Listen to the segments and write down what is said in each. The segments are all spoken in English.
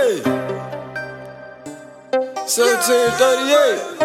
Hey, 1738.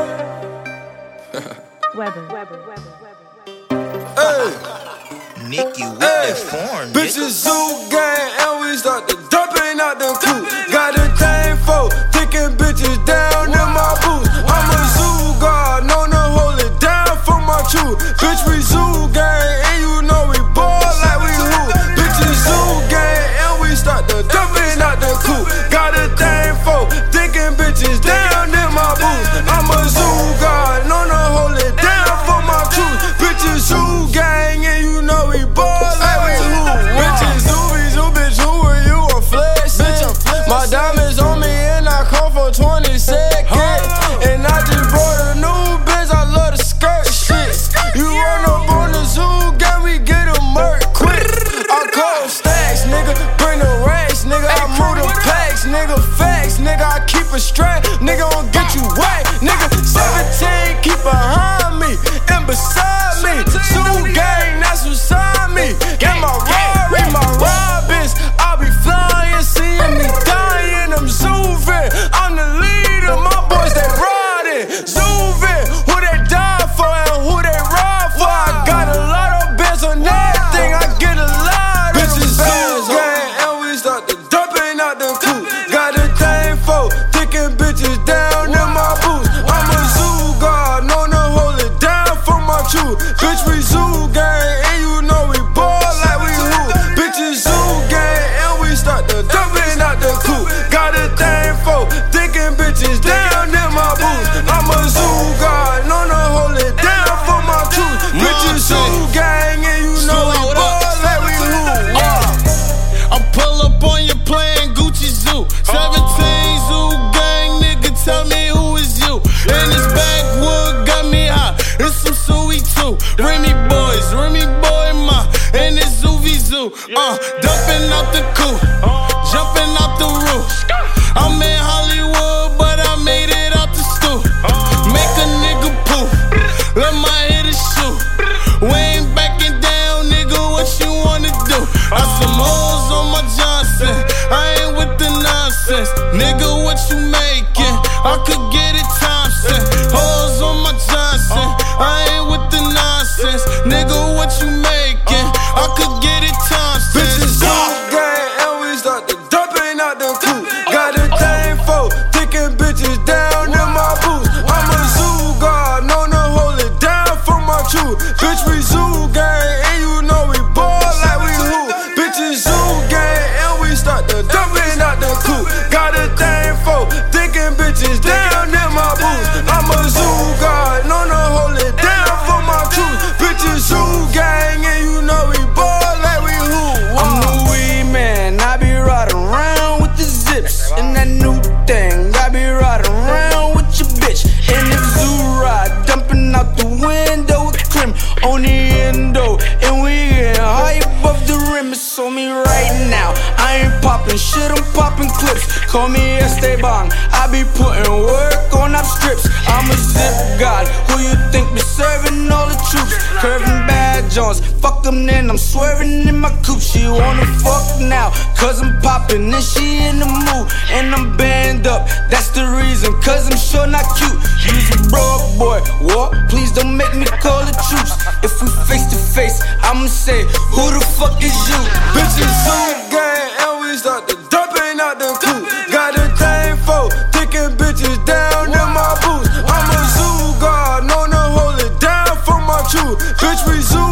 Hey, Nicky with that form, bitches zoo gang and we start to dumping out them coupe. Got a thing for taking bitches down in my boots. I'm a zoo guard, known to hold it down for my truth. Bitch, we zoo gang and you know we ball like we hoop. Bitches zoo gang and we start to dumping out them coupe. Got a thing for taking bitches down in my boots. I'm a zoo guard, known to hold it down for my truth. Bitches zoo gang and you know we ball like we hoop. Bitches zoo, bitch, who are you? I'm flexing. My diamonds on me and I come for 20 seconds. And I just brought a new bitch, I love the skirt shit. You run up on the zoo gang, we get a murk quick. I call stacks, nigga, bring the racks, nigga. I move the packs, nigga, facts, nigga. I keep a strap, nigga, won't get you whacked, nigga. 17, keep behind me and beside me. Zoo gang, that's what's on me. Get my Rari, my Robins. I'll be flying, seeing me dying. I'm zoovin', I'm the leader. My boys they riding, zoovin'. Who they die for and who they ride for. I got a lot of bands on everything. I get a lot of bitches zoo gang and we start to dumping out them coupe. Got a thing for taking bitches down in my boots. I'm a zoo guard, known to hold it down for my truth. Bitch, we zoo gang and you know we ball like we hoop. Bitches zoo gang and we start to dumping out the coupe. Got a thing for taking bitches down in my boots. I'm a zoo guard, known to hold it down for my truth. Bitches zoo gang and you know we ball like we hoop. I pull up on you playing Gucci Zoo. 17 Zoo gang, nigga, tell me who is you. And this backwood got me hot. It's some Suey too. Remy boys, Remy boy ma, and it's Zoovie Zoo. Dumping out the coupe, jumping out the roof. I'm in Hollywood, but I made it out the stool. Make a nigga poop, let my hitters shoot. We ain't backing down, nigga, what you wanna do? I some hoes on my Johnson, I ain't with the nonsense. Nigga, what you making? I could get it Thompson. Hoes on my Johnson, I ain't with the nonsense. Nigga, what you making? I could get it Thompson. Bitches zoo gang and we start to dumping out them coupe. Got a thing for taking bitches down in my boots. I'm a zoo guard, known to hold it down for my truth. Bitch, we zoo gang and you know we ball like we hoop. Bitches zoo gang and we start to dumping out them coupe. Got a thing for taking bitches down in my boots. I'm a zoo guard, known to hold it down for my truth. Bitches zoo gang and you know we ball like we hoop. I'm the weed man, I be riding around with the zips. And that new thing, I be riding around with your bitch. And if zoo ride, dumping out the window with Krim on the endo. And we getting high above the rim, it's on me right now. I ain't popping shit, I'm popping clips. Call me Esteban, I be putting work on up strips. I'm a zip god, who you think be serving all the troops? Curving bad Jones, fuck them then, I'm swerving in my coupe. She wanna fuck now, cause I'm popping and she in the mood. And I'm banned up, that's the reason, cause I'm sure not cute. Use a broad boy, what? Please don't make me call the troops. If we face to face, I'ma say, who the fuck is you? Bitches zoo gang and we start to dumping out them coupe. Got a thing for taking bitches down in my boots. I'm a zoo guard, known to hold it down for my truth. Bitch, we zoo